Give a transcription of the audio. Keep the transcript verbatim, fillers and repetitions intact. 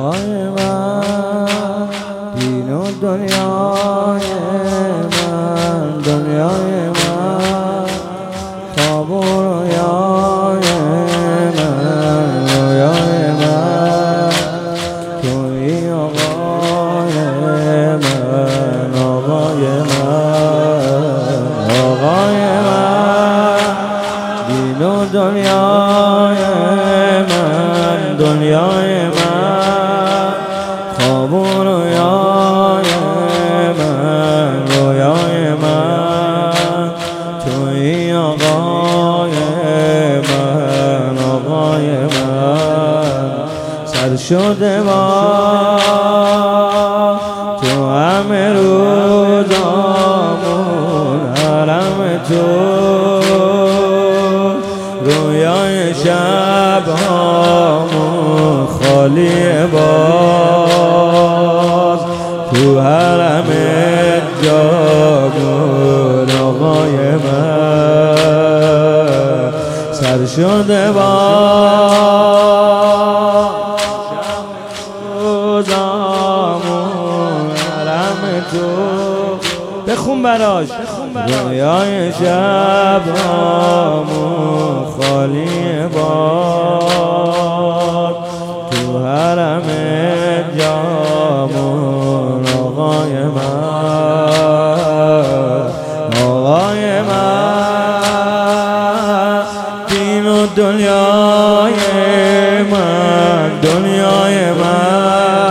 آقای من، دین و دنیای من، دنیای من، خواب و رویای من، رویای من، تویی آقای من، آقای من، آقای من، دین و دنیای من، دنیای من، خواب و رویای من، رویای من، تویی آقای من، آقای من، سر شده با تو همه روزامون، حرم تو رویای شب هامون خالی باز تو حرم جامون، آقای من، سر شده با روزامون، حرم تو بخون براش، رویای شب هامون خالی باد تو حرم جامون، آقای من، آقای من، دین و دنیای من، دنیای من،